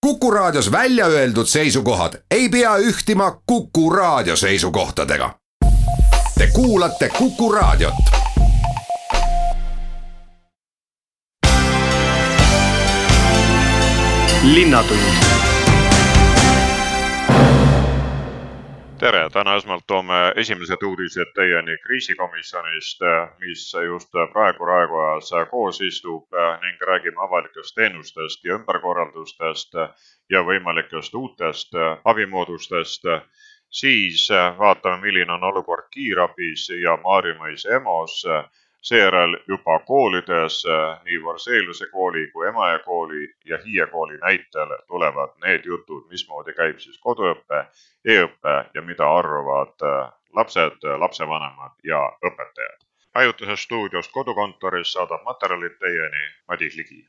Kuku Raadios välja öeldud seisukohad ei pea ühtima Kuku Raadio seisukohtadega. Te kuulate Kuku Raadiot. Linnatund. Tere, täna esmalt toome esimesed uudised teieni kriisikomisjonist, mis just praegu Raekojas koos istub ning räägime avalikest teenustest ja ümberkorraldustest ja võimalikest uutest abimoodustest. Siis vaatame, milline on olukord kiirabis ja Maarjamõis EMO-s. Seejärel juba koolides, nii Vorseeluse kooli kui Emajõe kooli ja Hiie kooli näitel tulevad need jutud, mismoodi käib siis koduõppe, e-õppe ja mida arvavad lapsed, lapsevanemad ja õpetajad. Ajutisest stuudiost kodukontoris saadab materjalid teieni Madis Ligi.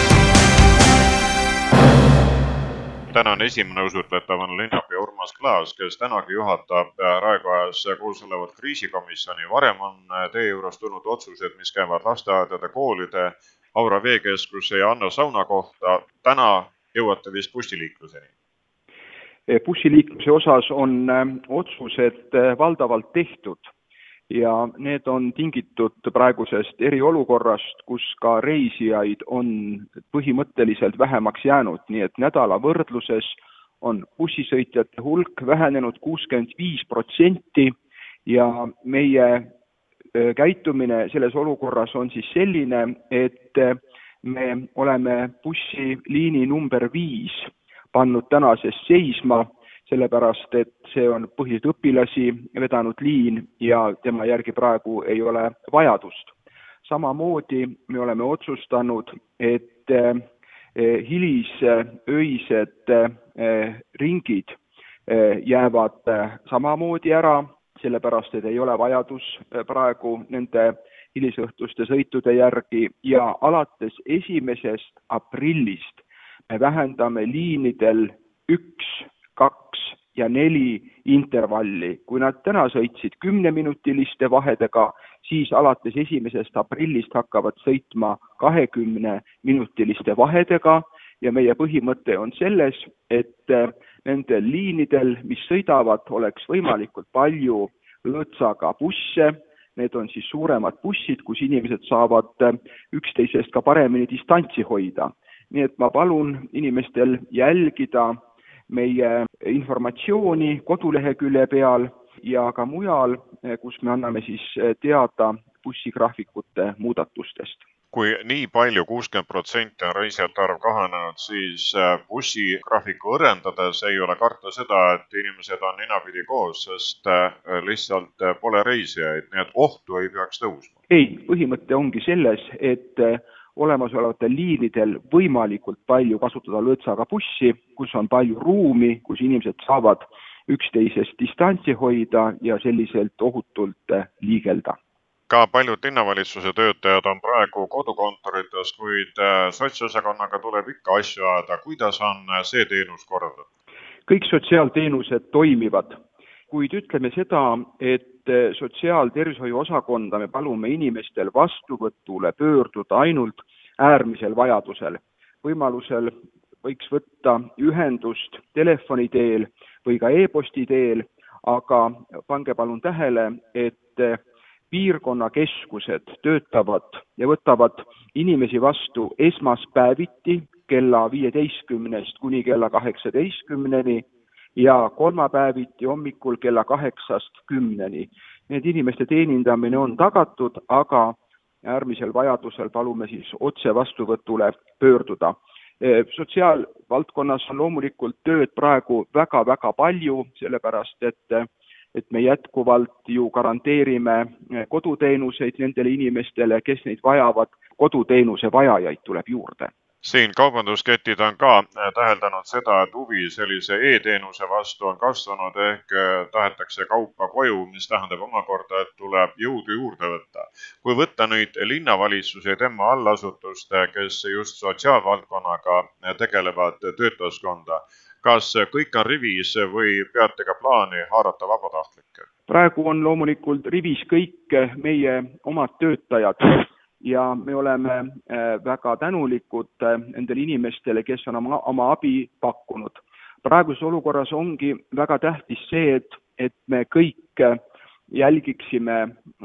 Tänane esimene usutletav on linnapea Urmas Klaas, kes tänagi juhatab Raekojas koos olevat kriisikomisjoni. Varem on teie juures tulnud otsused, mis käivad lasteaedade, koolide, Aura veekeskuse ja Anna sauna kohta. Täna jõuate vist bussiliikluseni. Bussiliikluse osas on otsused valdavalt tehtud ja need on tingitud praegusest eriolukorrast, kus ka reisijaid on põhimõtteliselt vähemaks jäänud. Nii et nädala võrdluses on bussisõitjate hulk vähenenud 65% ja meie käitumine selles olukorras on siis selline, et me oleme bussiliini number 5 pannud tänasest seisma, sellepärast, et see on põhiliselt õpilasi vedanud liin ja tema järgi praegu ei ole vajadust. Samamoodi me oleme otsustanud, et hilisöised ringid jäävad samamoodi ära, sellepärast, et ei ole vajadus praegu nende hilisõhtuste sõitude järgi ja alates 1. aprillist me vähendame liinidel 1, 2 ja 4 intervalli. Kui nad täna sõitsid 10-minutiliste vahedega, siis alates 1. aprillist hakkavad sõitma 20-minutiliste vahedega ja meie põhimõte on selles, et nendel liinidel, mis sõidavad, oleks võimalikult palju lõõtsaga busse. Need on siis suuremad bussid, kus inimesed saavad üksteisest ka paremini distantsi hoida. Nii et ma palun inimestel jälgida meie informatsiooni kodulehekülje peal ja ka mujal, kus me anname siis teada bussigraafikute muudatustest. Kui nii palju 60% on reisijate arv kahanenud, siis bussigraafiku õrendades ei ole karta seda, et inimesed on ninapidi koos, sest lihtsalt pole reisijaid, nii et ohtu ei peaks tõusma. Ei, põhimõte ongi selles, et olemasolevatel liinidel võimalikult palju kasutada lõõtsaga bussi, kus on palju ruumi, kus inimesed saavad üksteisest distantsi hoida ja selliselt ohutult liigelda. Ka paljud linnavalitsuse töötajad on praegu kodukontorites, kuid sotsiosakonnaga tuleb ikka asju ajada. Kuidas on see teenus korraldatud? Kõik sotsiaalteenused toimivad, kuid ütleme seda, et sotsiaaltervishoiu osakonda me palume inimestel vastuvõtule pöörduda ainult äärmisel vajadusel. Võimalusel võiks võtta ühendust telefoni teel või ka e-posti teel, aga pange palun tähele, et piirkonnakeskused töötavad ja võtavad inimesi vastu esmaspäeviti kella 15 kuni kella 18 ja kolmapäeviti hommikul kella 8-10. Need inimeste teenindamine on tagatud, aga äärmisel vajadusel palume siis otse vastuvõtule pöörduda. Sotsiaalvaldkonnas on loomulikult tööd praegu väga-väga palju, sellepärast et me jätkuvalt ju garanteerime koduteenuseid nendele inimestele, kes neid vajavad. Koduteenuse vajajaid tuleb juurde. Siin kaubandusketid on ka täheldanud seda, et huvi sellise e-teenuse vastu on kasvanud ehk tahetakse kaupa koju, mis tähendab omakorda, et tuleb jõudu juurde võtta. Kui võtta nüüd linnavalitsusi tema allasutuste, kes just sotsiaalvaldkonnaga tegelevad töötajaskonda, kas kõik on rivis või peate ka plaani haarata vabatahtlikke? Praegu on loomulikult rivis kõik meie omad töötajad ja me oleme väga tänulikud nendele inimestele, kes on oma abi pakkunud. Praeguses olukorras ongi väga tähtis see, et me kõik jälgiksime,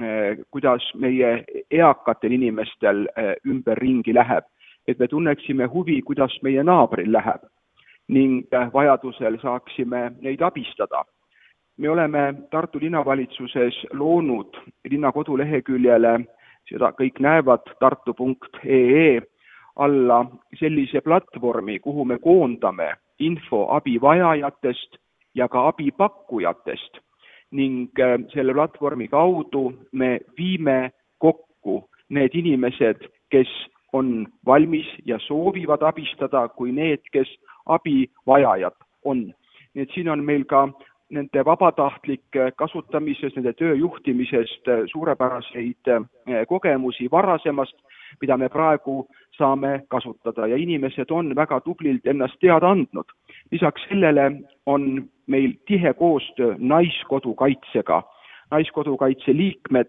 kuidas meie eakatel inimestel ümberringi läheb, et me tunneksime huvi, kuidas meie naabril läheb ning vajadusel saaksime neid abistada. Me oleme Tartu linnavalitsuses loonud linna koduleheküljele, seda kõik näevad tartu.ee alla sellise platvormi, kuhu me koondame info abivajajatest ja ka abipakkujatest ning selle platvormi kaudu me viime kokku need inimesed, kes on valmis ja soovivad abistada, kui need, kes abivajajad on. Nii et siin on meil ka nende vabatahtlike kasutamises, nende töö juhtimisest suurepäraseid kogemusi varasemast, mida me praegu saame kasutada ja inimesed on väga tublilt ennast teada andnud. Lisaks sellele on meil tihe koostöö Naiskodukaitsega. Naiskodukaitse liikmed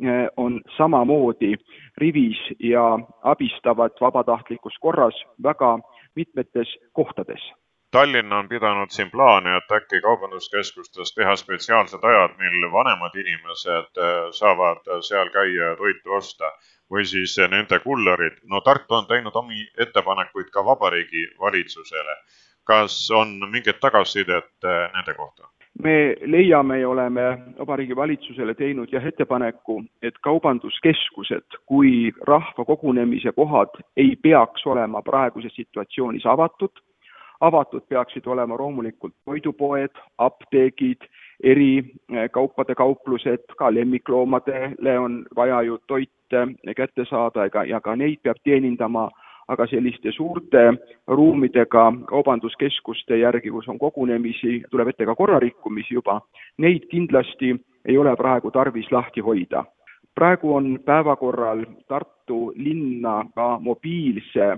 on samamoodi rivis ja abistavad vabatahtlikus korras väga mitmetes kohtades. Tallinn on pidanud siin plaani, et äkki kaubanduskeskustes teha spetsiaalsed ajad, mil vanemad inimesed saavad seal käia ja toitu osta või siis nende kullerid. No Tartu on teinud omi ettepanekuid ka Vabariigi valitsusele. Kas on mingit tagasisidet nende kohta? Me leiame ja oleme Vabariigi valitsusele teinud ettepaneku, et kaubanduskeskused kui rahva kogunemise kohad ei peaks olema praeguses situatsioonis avatud. Avatud peaksid olema loomulikult toidupoed, apteegid, eri kaupade kauplused, ka lemmikloomadele on vaja ju toite kätte saada ja ka neid peab teenindama, aga selliste suurte ruumidega kaubanduskeskuste järgi, kus on kogunemisi, tuleb ette ka korrarikkumisi juba, neid kindlasti ei ole praegu tarvis lahti hoida. Praegu on päevakorral Tartu linna ka mobiilse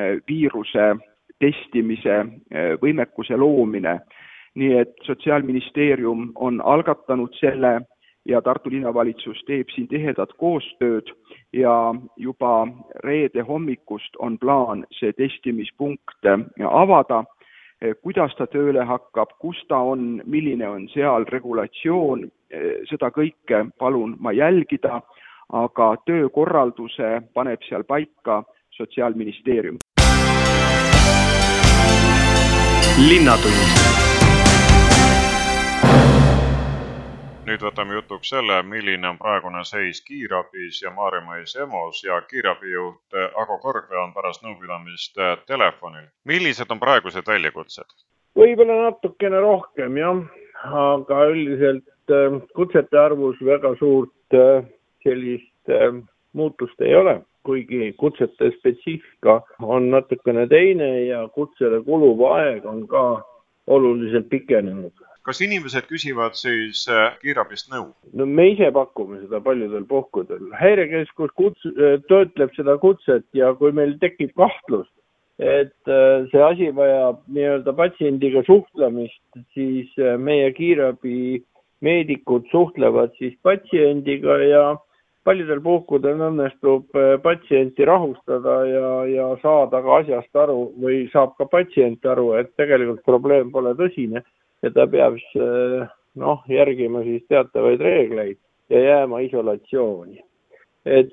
viiruse testimise võimekuse loomine. Nii et Sotsiaalministeerium on algatanud selle ja Tartu linnavalitsus teeb siin tihedat koostööd ja juba reede hommikust on plaan see testimispunkt avada. Kuidas ta tööle hakkab, kus ta on, milline on seal regulatsioon, seda kõike palun ma jälgida, aga töökorralduse paneb seal paika Sotsiaalministeerium. Linnatund. Nüüd võtame jutuks selle, milline on praegune seis Kiirabis ja Maarjamäes EMO-s ja kiirabijuht Ago Korgve on pärast nõupidamist telefonil. Millised on praegused väljakutsed? Võib-olla natukene rohkem, jah, aga üldiselt kutsete arvus väga suurt sellist muutust ei ole, kuigi kutsete spetsiifika on natukene teine ja kutsele kuluv aeg on ka oluliselt pikenenud. Kas inimesed küsivad siis kiirabist nõu? No me ise pakume seda paljudel puhkudel. Häirekeskus töötleb seda kutset ja kui meil tekib kahtlus, et see asi vajab nii-öelda patsiendiga suhtlemist, siis meie kiirabi meedikud suhtlevad siis patsiendiga ja paljudel puhkudel õnnestub patsienti rahustada ja saada ka asjast aru või saab ka patsient aru, et tegelikult probleem pole tõsine ja ta peab järgima siis teatavaid reegleid ja jääma isolatsiooni. Et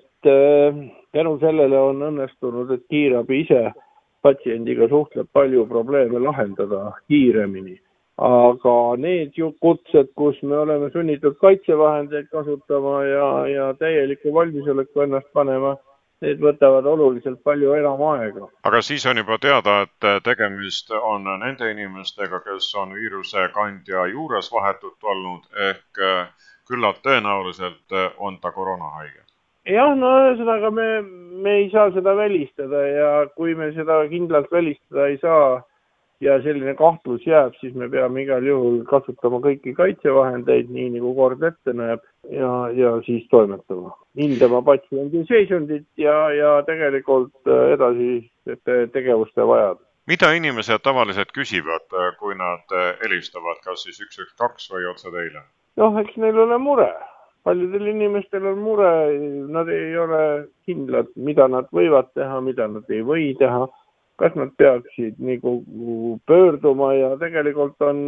tänu sellele on õnnestunud, et kiirabi ise patsiendiga suhtleb palju probleeme lahendada kiiremini. Aga need kutsed, kus me oleme sunnitud kaitsevahendeid kasutama ja täieliku valmisoleku ennast panema, need võtavad oluliselt palju enam aega. Aga siis on juba teada, et tegemist on nende inimestega, kes on viiruse kandja juures vahetult olnud, ehk küllap tõenäoliselt on ta koroonahaige. Jah, ühesõnaga me ei saa seda välistada ja kui me seda kindlalt välistada ei saa ja selline kahtlus jääb, siis me peame igal juhul kasutama kõiki kaitsevahendeid, nii nagu kord ette näeb ja siis toimetama. Hindama patsiendi seisundit ja tegelikult edasi tegevuste vajad. Mida inimesed tavaliselt küsivad, kui nad helistavad, kas siis 112 või otse teile? Eks neil ole mure. paljudel inimestel on mure, nad ei ole kindlad, mida nad võivad teha, mida nad ei või teha, kas nad peaksid nagu pöörduma ja tegelikult on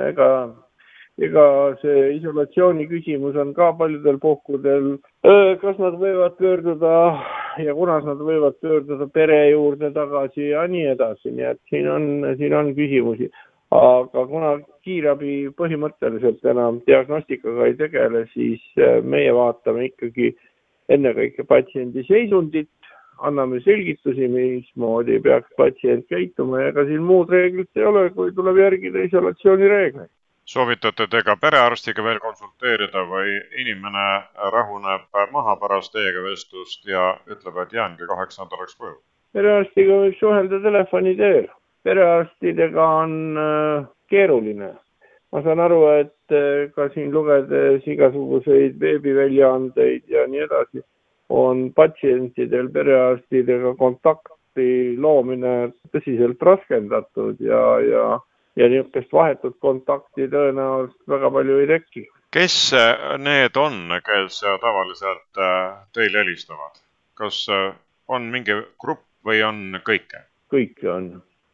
ega see isolatsiooni küsimus on ka paljudel puhkudel, kas nad võivad pöörduda ja kunas nad võivad pöörduda pere juurde tagasi ja nii edasi, nii et siin on küsimusi. Aga kuna kiirabi põhimõtteliselt enam diagnostikaga ei tegele, siis meie vaatame ikkagi ennekõike patsiendi seisundit, anname selgitusi, mismoodi peaks patsient käituma ja ega siin muud reeglit ei ole, kui tuleb järgida isolatsiooni reegleid. Soovitate te ka perearstiga veel konsulteerida või inimene rahuneb maha pärast teiega vestlust ja ütleb, et jäängi 8 nädalaks koju? Perearstiga võib suhelda telefoni teel. Perearstidega on keeruline. Ma saan aru, et ka siin lugedes igasuguseid veebiväljaandeid ja nii edasi, on patsientidel perearstidega kontakti loomine tõsiselt raskendatud ja niisugust vahetut kontakti tõenäoliselt väga palju ei teki. Kes need on, kes tavaliselt teil helistavad? Kas on mingi grupp või on kõike? Kõike on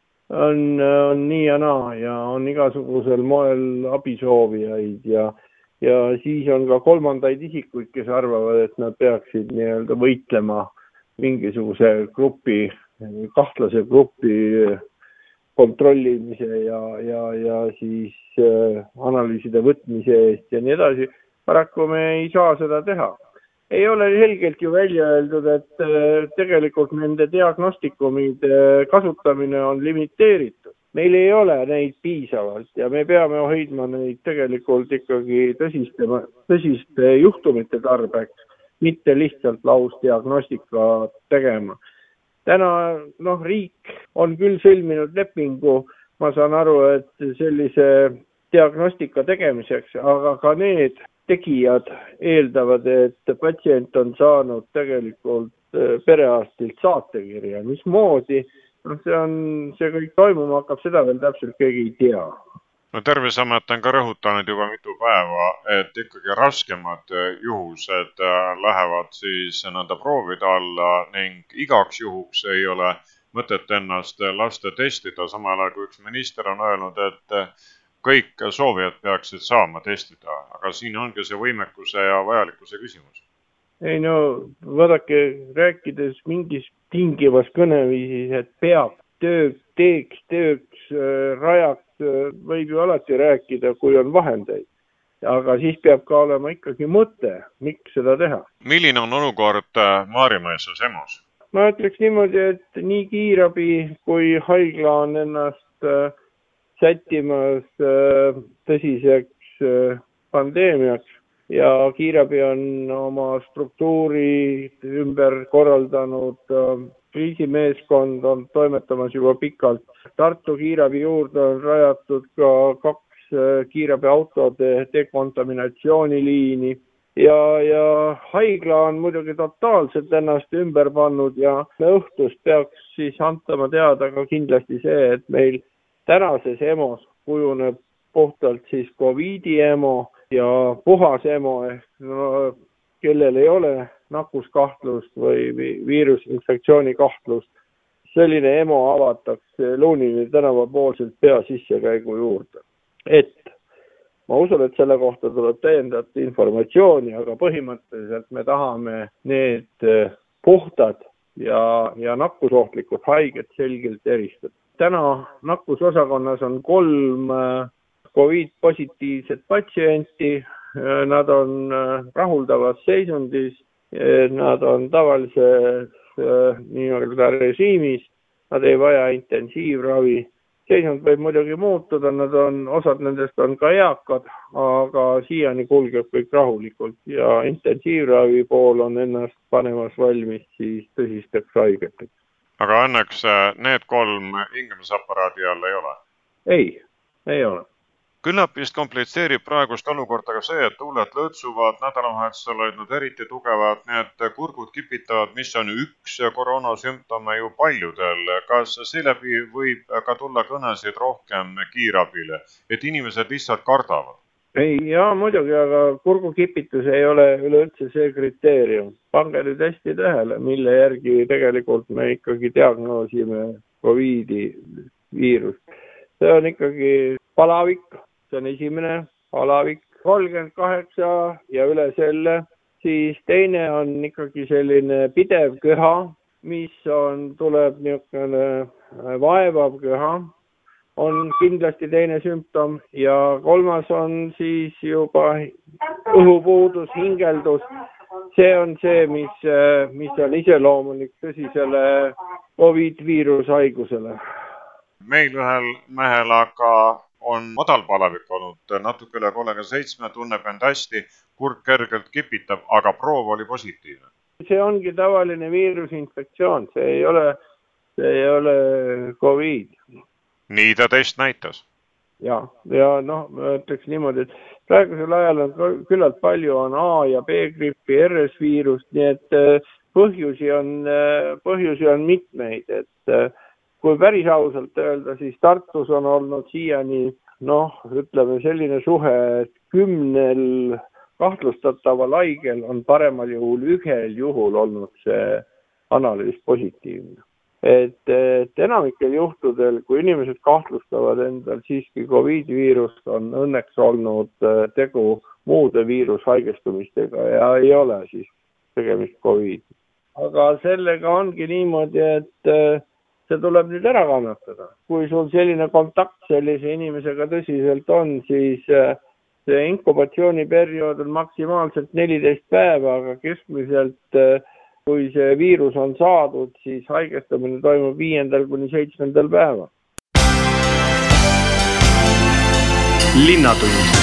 nii ja naa ja on igasugusel moel abisoovijaid ja siis on ka kolmandaid isikuid, kes arvavad, et nad peaksid nii-öelda võitlema mingisuguse grupi, kahtlase grupi kontrollimise ja siis analüüside võtmise eest ja nii edasi. Paraku me ei saa seda teha. Ei ole selgelt ju välja öeldud, et tegelikult nende diagnostikumide kasutamine on limiteeritud. Meil ei ole neid piisavalt ja me peame hoidma neid tegelikult ikkagi tõsiste juhtumite tarbeks, mitte lihtsalt lausdiagnostika tegema. Täna riik on küll sõlminud lepingu, ma saan aru, et sellise diagnostika tegemiseks, aga ka need tegijad eeldavad, et patsient on saanud tegelikult perearstilt saatekirja. Mismoodi? See kõik toimuma hakkab, seda veel täpselt keegi ei tea. Terviseamet on ka rõhutanud juba mitu päeva, et ikkagi raskemad juhused lähevad siis nende proovide alla ning igaks juhuks ei ole mõtet ennast lasta testida. Samal ajal kui üks minister on öelnud, et kõik soovijad peaksid saama testida, aga siin ongi see võimekuse ja vajalikkuse küsimus. Ei vaadake, rääkides mingis tingivas kõneviisis, et peab tööks, rajaks, võib ju alati rääkida, kui on vahendeid. Aga siis peab ka olema ikkagi mõte, miks seda teha. Milline on olukord Maarjamäes EMO-s? Ma ütleks niimoodi, et nii kiirabi kui haigla on ennast sättimas tõsiseks pandeemiaks ja kiirabi on oma struktuuri ümber korraldanud, kriisimeeskond on toimetamas juba pikalt. Tartu kiirabi juurde on rajatud ka 2 kiirabiautode dekontaminatsiooniliini ja haigla on muidugi totaalselt ennast ümber pannud ja õhtust peaks siis antama teada ka kindlasti see, et meil tänases EMO-s kujuneb puhtalt siis COVID-i EMO ja puhas EMO, kellel ei ole nakkuskahtlust või viirusinfektsiooni kahtlust. Selline EMO avatakse Luunini tänava poolselt pea sissekäigu juurde. Ma usun, et selle kohta tuleb täiendavat informatsiooni, aga põhimõtteliselt me tahame need puhtad ja nakkusohtlikud haiged selgelt eristada. Täna nakkusosakonnas on 3 COVID-positiivset patsienti, nad on rahuldavas seisundis, nad on tavalises nii-öelda režiimis, nad ei vaja intensiivravi. Seisund võib muidugi muutuda, osad nendest on ka eakad, aga siiani kulgeb kõik rahulikult ja intensiivravi pool on ennast panemas valmis siis tõsisteks haigeteks. Aga õnneks need 3 hingamisaparaadi all ei ole? Ei ole. Küllap vist komplitseerib praegust olukorda ka see, et tuuled lõõtsuvad, nädalavahetusel olid nad eriti tugevad, need kurgud kipitavad, mis on üks koroonasümptome ju paljudel. Kas seeläbi võib ka tulla kõnesid rohkem kiirabile, et inimesed lihtsalt kardavad? Ei, jaa, muidugi, aga kurgukipitus ei ole üleüldse see kriteerium. Pange nüüd hästi tähele, mille järgi tegelikult me ikkagi diagnoosime COVID-i viirust. See on ikkagi palavik, see on esimene palavik, 38 ja üle selle. Siis teine on ikkagi selline pidev köha, mis tuleb niisugune vaevav köha. On kindlasti teine sümptom ja kolmas on siis juba õhupuudus, hingeldus. See on see, mis on iseloomulik tõsisele COVID-viirushaigusele. Meil ühel mehel aga on madalpalavik olnud natuke üle 37, tunneb end hästi, kurk kergelt kipitab, aga proov oli positiivne. See ongi tavaline viirusinfektsioon, see ei ole COVID. Nii ta test näitas. Ja noh, ma ütleks niimoodi, et praegusel ajal on küllalt palju on A- ja B-grippi, RS-viirust, nii et põhjusi on mitmeid. Et kui päris ausalt öelda, siis Tartus on olnud siiani, ütleme selline suhe, et 10 kahtlustataval haigel on paremal juhul ühel juhul olnud see analüüs positiivne. Et enamikel juhtudel, kui inimesed kahtlustavad endal siiski COVID-viirust, on õnneks olnud tegu muude viirushaigestumistega ja ei ole siis tegemist COVID. Aga sellega ongi niimoodi, et see tuleb nüüd ära kannatada. Kui sul selline kontakt sellise inimesega tõsiselt on, siis see inkubatsiooniperiood on maksimaalselt 14 päeva, aga keskmiselt kui see viirus on saadud, siis haigestamine toimub 5. kuni 7. päeva. Linnatund.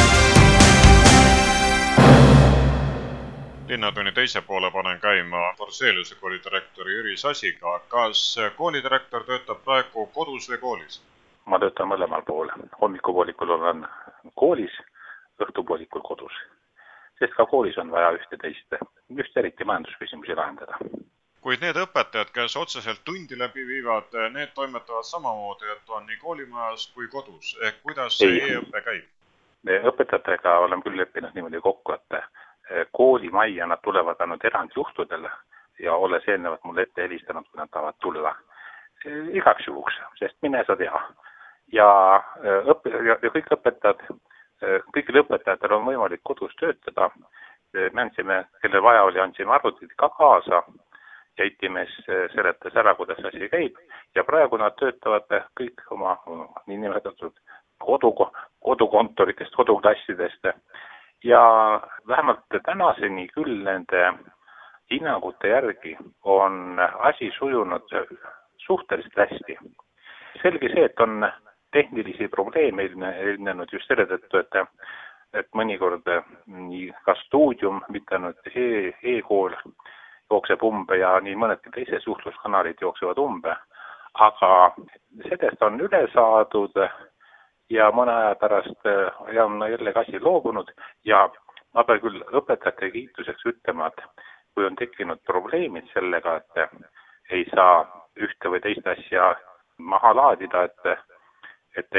Linnatunni teise poole panen käima Forseliuse koolidirektori Jüri Sasiga. Kas koolidirektor töötab praegu kodus või koolis? Ma töötan mõlemal poole. Hommikupoolikul olen koolis, õhtupoolikul kodus. Sest ka koolis on vaja just eriti majandusküsimusi lahendada. Kuid need õpetajad, kes otseselt tundi läbi viivad, need toimetavad samamoodi, et on nii koolimajas kui kodus. Ehk kuidas see e-õppe käib? Õpetajatega olen küll leppinud niimoodi kokku, et koolimajja nad tulevad ainult erandjuhtudele ja olles eelnevalt mulle ette helistanud, kui nad tahavad tulla igaks juhuks, sest mine sa tea. Ja kõik õpetajad, kõigil õpetajatel on võimalik kodus töötada. Me andsime, kelle vaja oli, andsime arvutid ka kaasa ja itimees seletas ära, kuidas asi käib. Ja praegu nad töötavad kõik oma niinimetatud kodukontoritest, koduklassidest. Ja vähemalt tänaseni küll nende hinnangute järgi on asi sujunud suhteliselt hästi. Selge see, et on tehnilisi probleeme ilmnenud just selle tõttu, et mõnikord nii ka stuudium, mitte ainult e-kool jookseb umbe ja nii mõnedki teised suhtluskanalid jooksevad umbe, aga sellest on üle saadud ja mõne aja pärast on jälle asi loobunud ja ma pean küll õpetajate kiituseks ütlema, et kui on tekkinud probleemid sellega, et ei saa ühte või teist asja maha laadida, et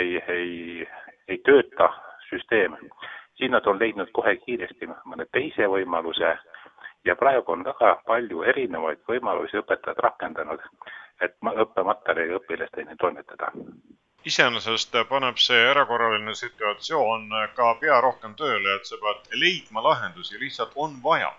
ei tööta süsteem. Siin nad on leidnud kohe kiiresti mõne teise võimaluse ja praegu on väga palju erinevaid võimalusi õpetajad rakendanud, et õppematerjali õpilasteni toimetada. Iseenesest paneb see erakorraline situatsioon ka pea rohkem tööle, et sa pead leidma lahendusi, lihtsalt on vaja.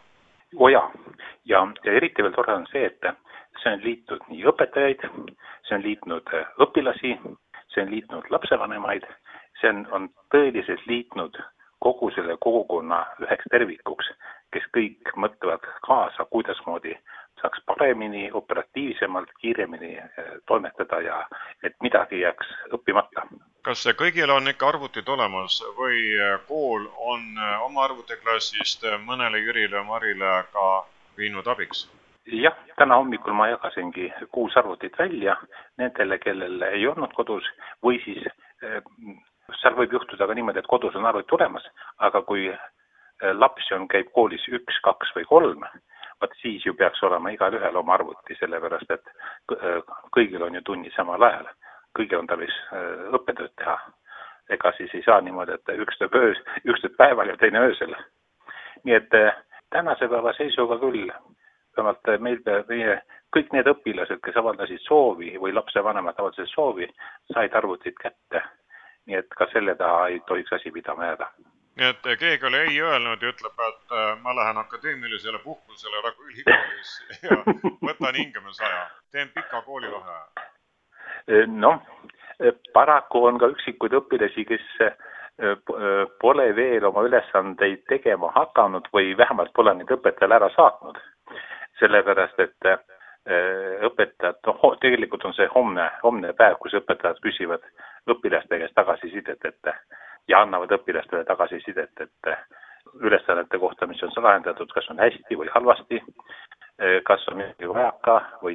Ja eriti veel tore on see, et see on liitnud nii õpetajaid, see on liitnud õpilasi, see on liitnud lapsevanemaid, see on tõeliselt liitnud kogu selle kogukonna üheks tervikuks, kes kõik mõtlevad kaasa, kuidasmoodi saaks paremini, operatiivsemalt, kiiremini toimetada ja et midagi jääks õppimata. Kas kõigil on ikka arvutid olemas või kool on oma arvutiklassist mõnele Jürile ja Marile ka viinud abiks? Jah, täna hommikul ma jagasingi 6 arvutit välja nendele, kellel ei olnud kodus või siis seal võib juhtuda ka niimoodi, et kodus on arvuti olemas, aga kui lapsi käib koolis 1, 2 või 3, vaat siis ju peaks olema igal ühel oma arvuti, sellepärast et kõigil on ju tunni samal ajal, kõigil on tarvis õppetööd teha. ega siis ei saa niimoodi, et üks teeb päeval ja teine öösel. Nii et tänase päeva seisuga küll, vähemalt meie kõik need õpilased, kes avaldasid soovi või lapsevanemad avaldasid soovi, said arvutid kätte. Nii et ka selle taha ei tohiks asi pidama jääda. Nii et keegi oli ei öelnud ja ütleb, et ma lähen akadeemilisele puhkusele nagu ülikoolis ja võtan hingamisaja. Teen pika koolivaheaja. Noh, paraku on ka üksikuid õpilasi, kes pole veel oma ülesandeid tegema hakanud või vähemalt pole neid õpetajale ära saatnud. Sellepärast, et õpetajad, tegelikult on see homne päev, kus õpetajad küsivad õpilaste käest tagasisidet ja annavad õpilastele tagasisidet, et ülesannete kohta, mis on lahendatud, kas on hästi või halvasti, kas on midagi vajaka või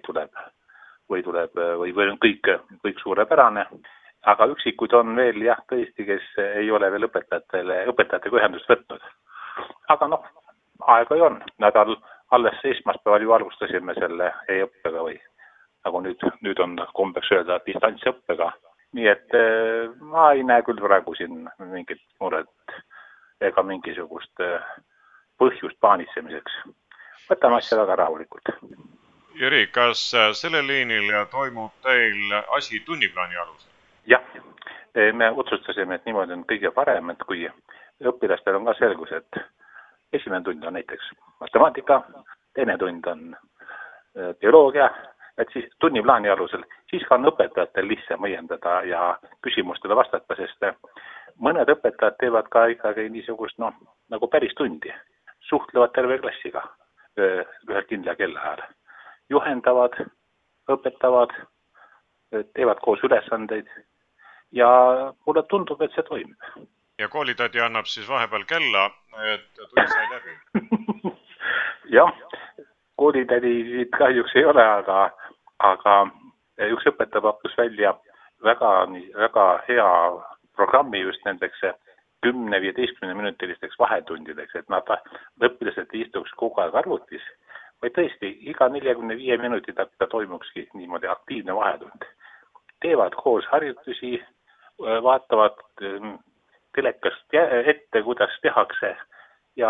on kõik suurepärane. Aga üksikud on veel jah, tõesti, kes ei ole veel õpetajatega ühendust võtnud. Aga aega ei on. Nädal alles esmaspäeval ju alustasime selle e-õppega või nagu nüüd on kombeks öelda distantsõppega. Nii et ma ei näe küll praegu siin mingit muret ega mingisugust põhjust paanitsemiseks. Võtame asja väga rahulikult. Jüri, kas selle liinil toimub teil asi tunniplaani alusel? Jah, me otsustasime, et niimoodi on kõige parem, et kui õpilastel on ka selgus, et esimene tund on näiteks matemaatika, teine tund on bioloogia, et siis tunniplaani alusel, siis ka on õpetajatel lihtsam õiendada ja küsimustele vastata, sest mõned õpetajad teevad ka ikkagi niisugust, nagu päris tundi, suhtlevad terve klassiga ühel kindla kellaajal, juhendavad, õpetavad, teevad koos ülesandeid ja mulle tundub, et see toimib. Ja koolitädi annab siis vahepeal kella, et tund sai läbi. Jah, koolitädi kahjuks ei ole, aga üks õpetaja pakkus välja väga hea programmi just nendeks 10-15 minutilisteks vahetundideks, et nad õpilased istuks kogu aeg arvutis, või tõesti iga 45 minutit toimukski niimoodi aktiivne vahetund. Teevad koos harjutusi, vaatavad telekast ette, kuidas tehakse ja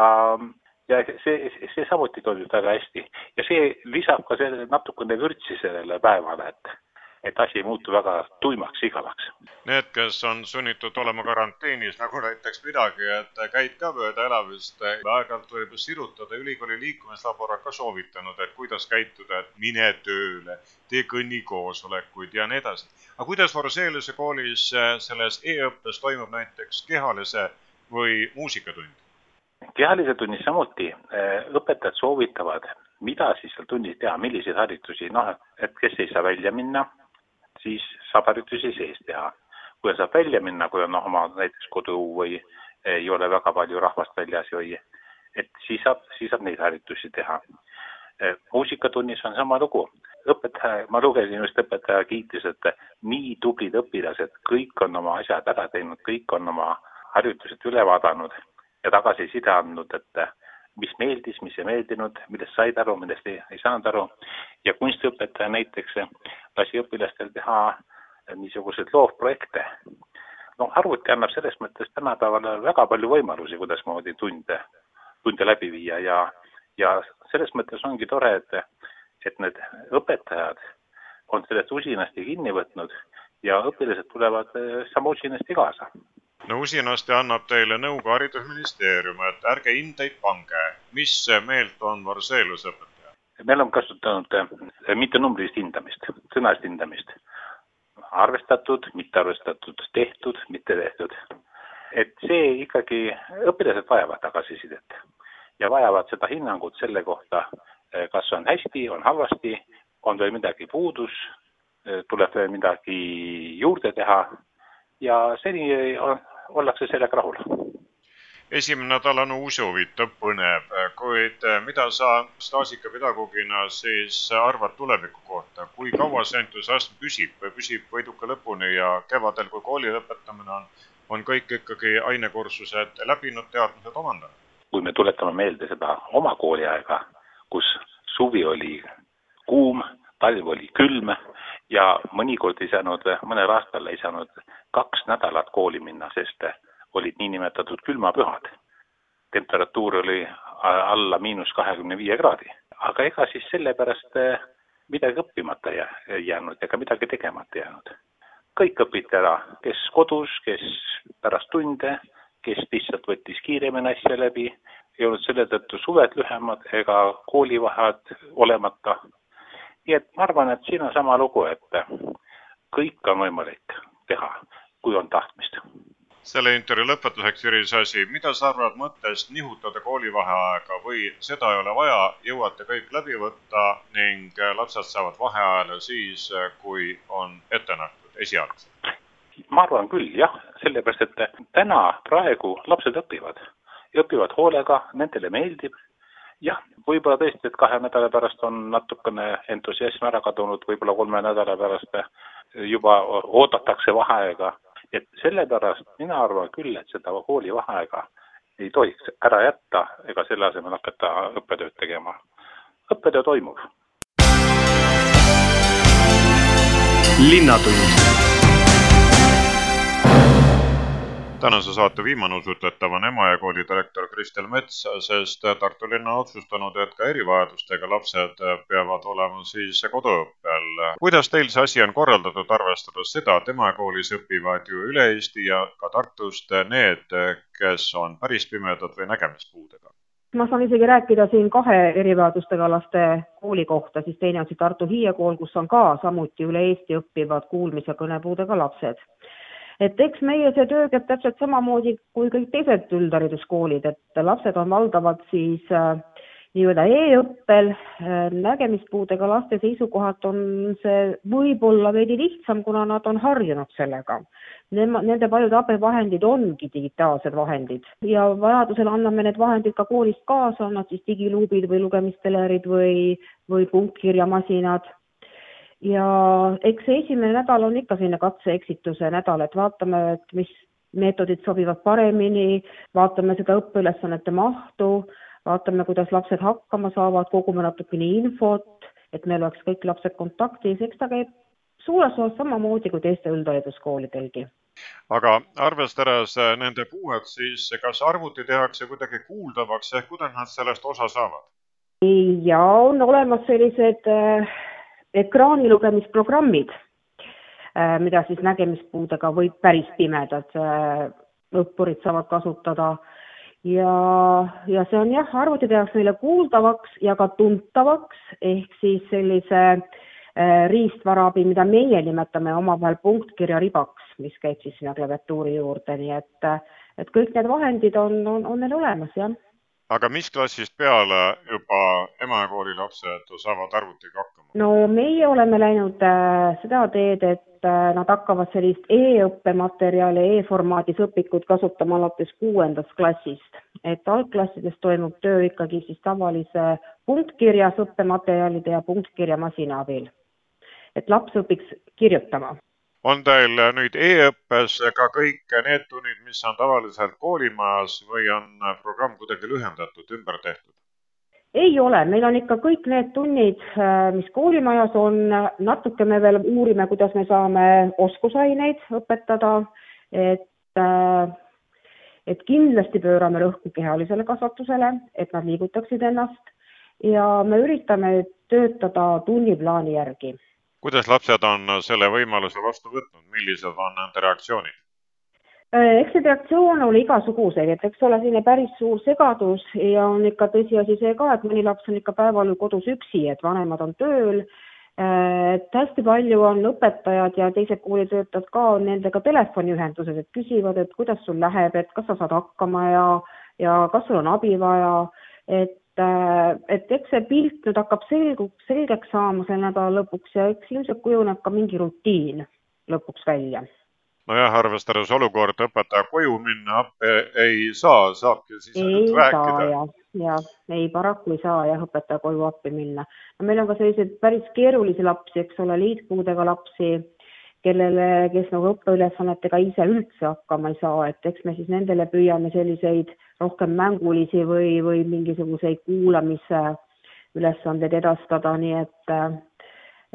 see samuti toimib väga hästi. Ja see lisab ka natukene vürtsi sellele päevale, et asi ei muutu väga tuimaks igavaks. Need, kes on sunnitud olema karanteenis, nagu näiteks midagi, et käid ka mööda elavist, aeg-ajalt võib sirutada, ülikooli liikumislabor on ka soovitanud, et kuidas käituda, et mine tööle, tee kõnnikoosolekuid ja nii edasi. Aga kuidas Forseliuse koolis selles e-õppes toimub näiteks kehalise või muusikatund? Kehalise tunnis samuti õpetajad soovitavad, mida siis seal tunnis teha, milliseid harjutusi, et kes ei saa välja minna, siis saab harjutusi sees teha. Kui saab välja minna, kui on oma näiteks kodu või ei ole väga palju rahvast väljas, et siis saab neid harjutusi teha. Muusikatunnis on sama lugu. Ma lugesin just õpetaja kiitis, et nii tublid õpilased, kõik on oma asjad ära teinud, kõik on oma harjutused üle vaadanud ja tagasiside andnud, et mis meeldis, mis ei meeldinud, millest said aru, millest ei saanud aru. Ja kunstiõpetaja näiteks lasi õpilastel teha niisuguseid loovprojekte. Arvuti annab selles mõttes tänapäeval väga palju võimalusi, kuidas moodi tunde läbi viia ja selles mõttes ongi tore, et need õpetajad on sellest usinasti kinni võtnud ja õpilased tulevad sama usinasti kaasa. Usinasti annab teile nõu ka haridusministeerium, et ärge hindeid pange. Mis meelt on Forseliuse õpetaja? Meil on kasutanud mitte numbrilist hindamist, sõnalist hindamist. Arvestatud, mitte arvestatud, tehtud, mitte tehtud. Et see ikkagi õpilased vajavad tagasisidet ja vajavad seda hinnangut selle kohta, kas on hästi, on halvasti, on veel midagi puudus, tuleb veel midagi juurde teha ja seni ollakse sellega rahul. Esimene nädal on uus ja huvitav põnev, kuid mida sa staažika pedagoogina siis arvad tuleviku kohta? Kui kaua see entusiasm püsib võiduka lõpuni ja kevadel, kui kooli lõpetamine on kõik ikkagi ainekursused läbinud, teadmised omandanud? Kui me tuletame meelde seda oma kooliaega, kus suvi oli kuum, talv oli külm ja mõnikord ei saanud, mõnel aastal ei saanud 2 nädalat kooli minna, sest olid niinimetatud külmapühad. Temperatuur oli alla -25 kraadi, aga ega siis sellepärast midagi õppimata jäänud ega midagi tegemata jäänud. Kõik õpiti ära, kes kodus, kes pärast tunde, kes lihtsalt võttis kiiremini asja läbi, ei olnud selle tõttu suved lühemad ega koolivaheajad olemata. Nii et ma arvan, et siin on sama lugu, et kõik on võimalik teha, kui on tahtmist. Selle intervjuu lõpetuseks, Jüri Sasi, mida sa arvad mõttest nihutada koolivaheaega või seda ei ole vaja, jõuate kõik läbi võtta ning lapsed saavad vaheajale siis, kui on ette nähtud esialgselt? Ma arvan küll, jah, sellepärast, et praegu lapsed õpivad hoolega, nendele meeldib. Jah, võib-olla tõesti, et 2 nädala pärast on natukene entusiasm ära kadunud, võib-olla 3 nädala pärast juba oodatakse vaheaega. Et sellepärast mina arvan küll, et seda koolivaheaega ei tohiks ära jätta ega selle asemel hakata õppetööd tegema. Õppetöö toimub. Linnatund. Tänase saate viimane usutletav on Emajõe kooli direktor Kristel Mets, sest Tartu linna on otsustanud, et ka erivajadustega lapsed peavad olema siis koduõppel. Kuidas teil see asi on korraldatud, arvestades seda, et Emajõe koolis õpivad ju üle Eesti ja ka Tartust need, kes on päris pimedad või nägemispuudega? Ma saan isegi rääkida siin 2 erivajadustega laste kooli kohta, siis teine on Tartu Hiie kool, kus on ka samuti üle Eesti õppivad kuulmis- ja kõnepuudega lapsed. Et eks meie see töö käib täpselt samamoodi kui kõik teised üldhariduskoolid, et lapsed on valdavad siis nii-öelda e-õppel, nägemispuudega laste seisukohalt on see võib-olla veidi lihtsam, kuna nad on harjunud sellega. Nende paljud abivahendid ongi digitaalsed vahendid ja vajadusel anname need vahendid ka koolist kaasa, on nad siis digiluubid või lugemistelerid või punktkirjamasinad. Ja eks see esimene nädal on ikka selline katse-eksituse nädal, et vaatame, et mis meetodid sobivad paremini, vaatame seda õppeülesannete mahtu, vaatame, kuidas lapsed hakkama saavad, kogume natukene infot, et meil oleks kõik lapsed kontaktis, eks ta käib suures osas samamoodi kui teiste üldhariduskoolidelgi. Aga arvestades nende puued, siis kas arvuti tehakse kuidagi kuuldavaks ja kuidas nad sellest osa saavad? Ja on olemas sellised ekraanilugemisprogrammid, mida siis nägemispuudega või päris pimedad õppurid saavad kasutada. Ja see on jah, arvuti tehakse neile kuuldavaks ja ka tuntavaks, ehk siis sellise riistvarabi, mida meie nimetame omavahel punktkirjaribaks, mis käib siis sinna klaviatuuri juurde, nii et kõik need vahendid on neil olemas, jah. Aga mis klassist peale juba Emajõe kooli lapsed saavad arvutiga hakkama? No meie oleme läinud seda teed, et nad hakkavad sellist e-õppematerjali, e-formaadis õpikut kasutama alates 6. klassist. Et algklassides toimub töö ikkagi siis tavalise punktkirjas õppematerjalide ja punktkirjamasina abil. Et laps õpiks kirjutama. On teil nüüd e-õppes ka kõik need tunnid, mis on tavaliselt koolimajas või on programm kuidagi lühendatud, ümber tehtud? Ei ole, meil on ikka kõik need tunnid, mis koolimajas on, natuke me veel uurime, kuidas me saame oskusaineid õpetada, et kindlasti pöörame rõhku kehalisele kasvatusele, et nad liigutaksid ennast ja me üritame töötada tunniplaani järgi. Kuidas lapsed on selle võimaluse vastu võtnud? Millised on nende reaktsioonid? Eks see reaktsioon oli igasuguseid, et eks ole selline päris suur segadus ja on ikka tõsiasi see ka, et mõni laps on ikka päeval kodus üksi, et vanemad on tööl. Et hästi palju on õpetajad ja teised koolitöötajad ka nendega telefoniühenduses, et küsivad, et kuidas sul läheb, et kas sa saad hakkama ja kas sul on abi vaja, et eks see pilt nüüd hakkab selgeks saama selle nädala lõpuks ja eks ilmselt kujuneb ka mingi rutiin lõpuks välja. Nojah, arvestades olukord õpetaja koju minna ei saa, saabki siis rääkida. Ei, paraku ei saa õpetaja koju appi minna. No, meil on ka selliseid päris keerulisi lapsi, eks ole, liitpuudega lapsi, kes nagu õppeülesannetega ise üldse hakkama ei saa, et eks me siis nendele püüame selliseid rohkem mängulisi või mingisuguseid kuulamise ülesandeid edastada, nii et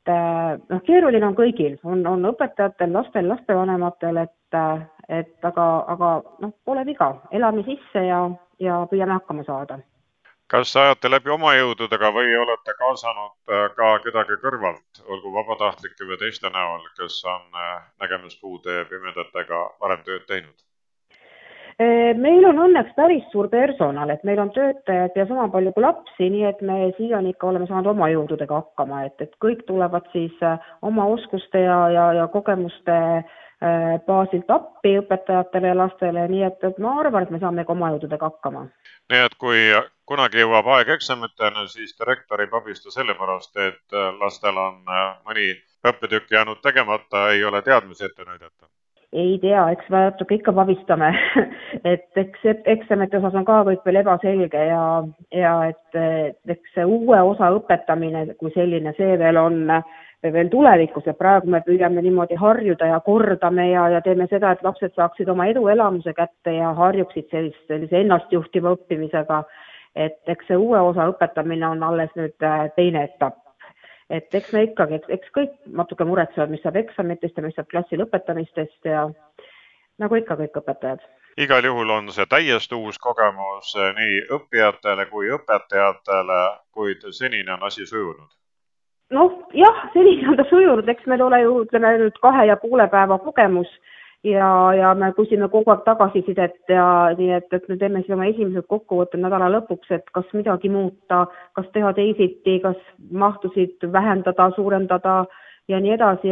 keeruline on kõigil, on õpetajatel, lastel, lastevanematel, aga pole viga, elame sisse ja püüame hakkama saada. Kas ajate läbi oma jõududega või olete kaasanud ka kedagi kõrvalt, olgu vabatahtlikke või teiste näol, kes on nägemispuude pimedatega varem tööd teinud? Meil on õnneks päris suur personal, et meil on töötajad ja sama palju kui lapsi, nii et me siiani ikka oleme saanud oma jõududega hakkama, et kõik tulevad siis oma oskuste ja kogemuste baasilt appi õpetajatele ja lastele, nii et ma arvan, et me saame ka oma jõududega hakkama. Nii et kui kunagi jõuab aeg eksamitena, siis direktor ei abista sellepärast, et lastel on mõni õppetükk jäänud tegemata, ei ole teadmisi ette näidata. Ei tea, eks me natuke ikka pabistame, et eks eksamite osas on ka kõik veel ebaselge ja et eks see uue osa õpetamine kui selline, see veel on veel tulevikus ja praegu me püüame niimoodi harjuda ja kordame ja teeme seda, et lapsed saaksid oma eduelamuse kätte ja harjuksid sellise ennastjuhtiva õppimisega, et eks see uue osa õpetamine on alles nüüd teine etapp. Et eks me ikkagi, eks kõik natuke muretsevad, mis saab eksamitest ja mis saab klassi lõpetamistest ja nagu ikka kõik õpetajad. Igal juhul on see täiesti uus kogemus nii õppijatele kui õpetajatele, kuid senini on asi sujunud. Jah, senini on ta sujunud, eks meil ole ju nüüd 2,5 päeva kogemus ja me küsime kogu aeg tagasisidet ja nii, et me teeme siis oma esimesed kokkuvõtted nädala lõpuks, et kas midagi muuta, kas teha teisiti, kas mahtusid vähendada, suurendada ja nii edasi,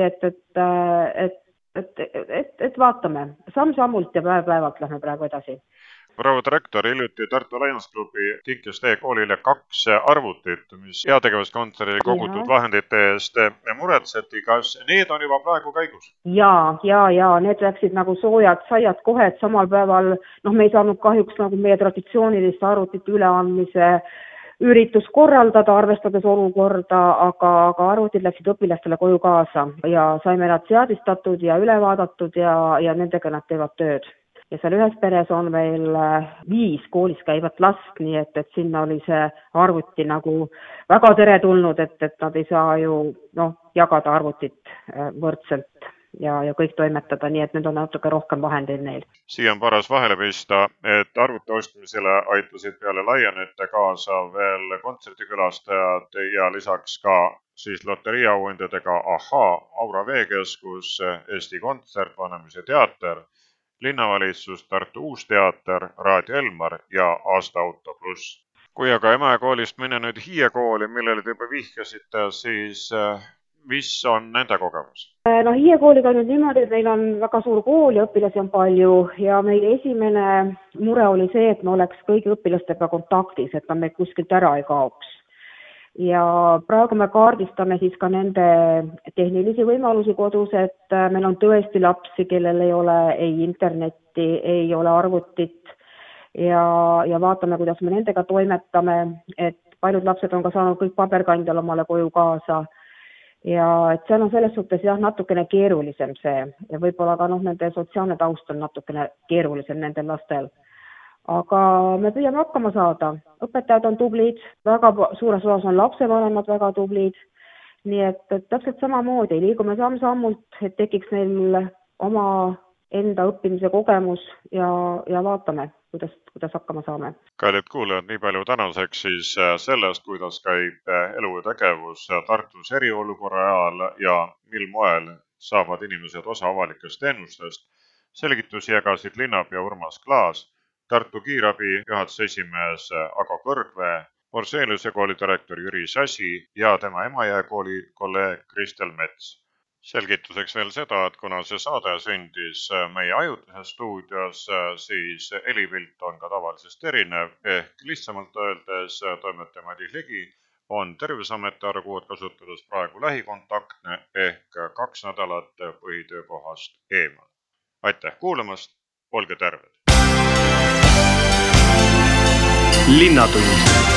et vaatame samm-sammult ja päev-päevalt lähme praegu edasi. Proua direktor, hiljuti Tartu Lions Klubi kinkis teie koolile 2 arvutit, mis heategevuskontserdil kogutud vahendite eest muretseti. Kas need on juba praegu käigus? Ja, need läksid nagu soojad saiad kohe, et samal päeval, me ei saanud kahjuks nagu meie traditsiooniliste arvutite üleandmise üritus korraldada, arvestades olukorda, aga arvutid läksid õpilastele koju kaasa ja saime nad seadistatud ja üle vaadatud ja nendega nad teevad tööd. Ja seal ühes peres on veel 5 koolis käivat last, nii et sinna oli see arvuti nagu väga teretulnud, et nad ei saa ju jagada arvutit võrdselt ja kõik toimetada, nii et nüüd on natuke rohkem vahendeid neil. Siia on paras vahele pista, et arvuti ostmisele aitasid peale laienete kaasa veel kontserdikülastajad ja lisaks ka siis loteriiauhindadega Aura veekeskus, Eesti Kontsert, Vanemuise teater, linnavalitsus, Tartu Uusteater, Raadio Elmar ja Aasta Auto Pluss. Kui aga Emajõe koolist minna nüüd Hiie kooli, millele te juba vihjasite, siis mis on nende kogemus? Hiie kooliga on nüüd niimoodi, et meil on väga suur kool ja õpilasi on palju ja meil esimene mure oli see, et me oleks kõigi õpilastega kontaktis, et ta meil kuskilt ära ei kaoks. Ja praegu me kaardistame siis ka nende tehnilisi võimalusi kodus, et meil on tõesti lapsi, kellel ei ole ei internetti, ei ole arvutit ja vaatame, kuidas me nendega toimetame, et paljud lapsed on ka saanud kõik paberkandjal omale koju kaasa ja et seal on selles suhtes natukene keerulisem see ja võib-olla ka nende sotsiaalne taust on natukene keerulisem nendel lastel. Aga me püüame hakkama saada. Õpetajad on tublid, väga suures osas on lapsevanemad väga tublid, nii et täpselt samamoodi liigume samm-sammult, et tekiks neil oma enda õppimise kogemus ja vaatame, kuidas hakkama saame. Kallid kuulajad, nii palju tänaseks siis sellest, kuidas käib elu ja tegevus Tartus eriolukorra ajal ja mil moel saavad inimesed osa avalikest teenustest. Selgitusi jagasid linnapea Urmas Klaas, Tartu Kiirabi juhatuse esimees Ago Kõrgvee, Borseeliuse kooli direktor Jüri Sasi ja tema Emajõe kooli kolleeg Kristel Mets. Selgituseks veel seda, et kuna see saade sündis meie ajutises stuudios, siis helipilt on ka tavalisest erinev, ehk lihtsamalt öeldes toimetaja Madis Ligi on Terviseameti arvukood kasutades praegu lähikontaktne ehk 2 nädalat põhitöökohast eemal. Aitäh kuulamast, olge terved! Linnatund